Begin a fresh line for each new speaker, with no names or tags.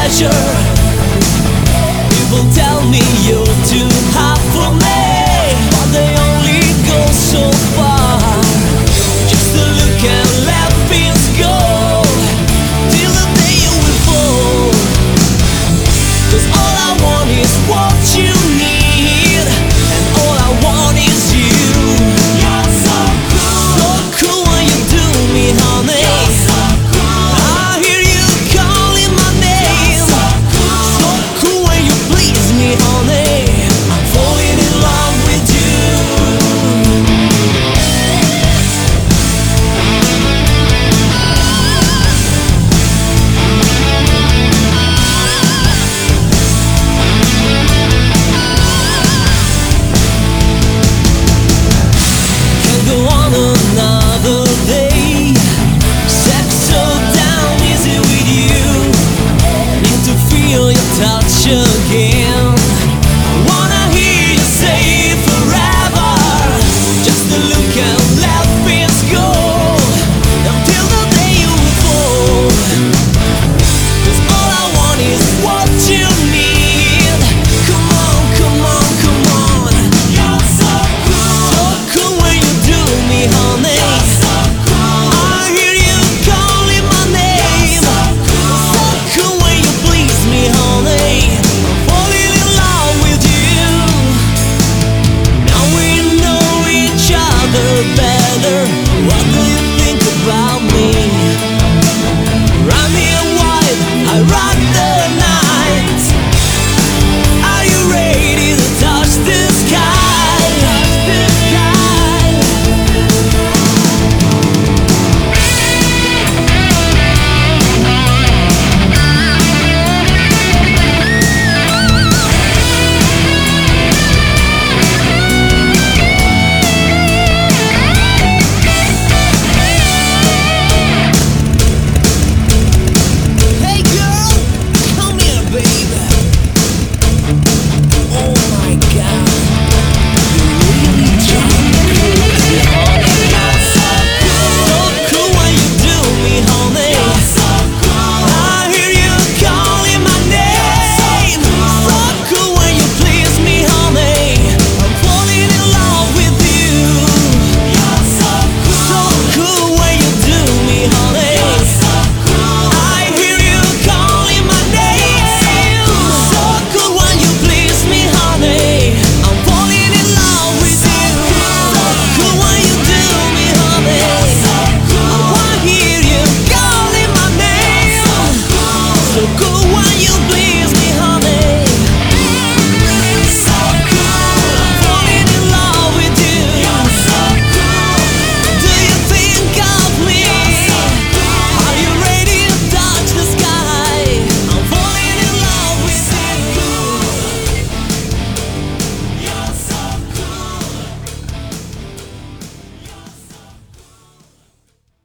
treasure. People tell me you're too hot for me, but they only go so far. Just to look and let things go till the day you will fall. 'Cause all I want is what you need, and all I want is you. You're so cool, so cool when you do me, honey. You're so cool, I hear you calling my name. You're so cool, so cool when you please me, honey. I'm falling in love with you. Can't go on another day. Settle down easy with you. Need to feel your touch again. I wanna hear you say forever. Just to look and let things go until the day you fall. 'Cause all I want is what you need. Come on, come on, come on. You're so cool, so cool when you do me, honey. You're so cool, I hear you calling my name. You're so cool, so cool when you please me, honey. I'm falling in love with you. Now we know each other better. What do you